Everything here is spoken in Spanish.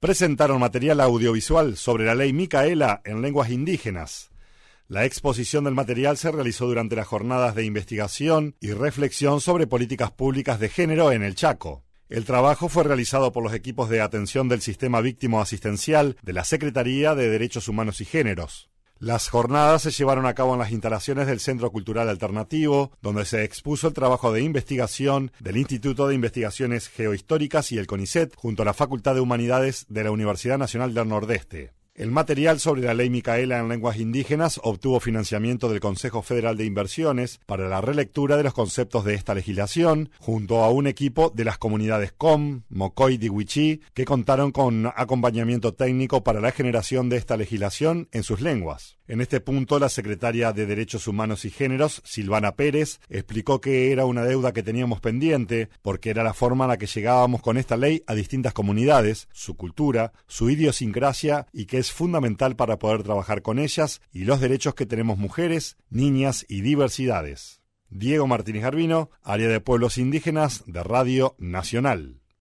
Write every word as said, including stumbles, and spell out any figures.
presentaron material audiovisual sobre la ley Micaela en lenguas indígenas. La exposición del material se realizó durante las jornadas de investigación y reflexión sobre políticas públicas de género en el Chaco. El trabajo fue realizado por los equipos de atención del Sistema Víctimo Asistencial de la Secretaría de Derechos Humanos y Géneros. Las jornadas se llevaron a cabo en las instalaciones del Centro Cultural Alternativo, donde se expuso el trabajo de investigación del Instituto de Investigaciones Geohistóricas y el CONICET, junto a la Facultad de Humanidades de la Universidad Nacional del Nordeste. El material sobre la ley Micaela en lenguas indígenas obtuvo financiamiento del Consejo Federal de Inversiones para la relectura de los conceptos de esta legislación, junto a un equipo de las comunidades Com, Mocoy y Huichí, que contaron con acompañamiento técnico para la generación de esta legislación en sus lenguas. En este punto, la secretaria de Derechos Humanos y Géneros, Silvana Pérez, explicó que era una deuda que teníamos pendiente, porque era la forma en la que llegábamos con esta ley a distintas comunidades, su cultura, su idiosincrasia, y que es fundamental para poder trabajar con ellas y los derechos que tenemos mujeres, niñas y diversidades. Diego Martínez Garbino, Área de Pueblos Indígenas de Radio Nacional.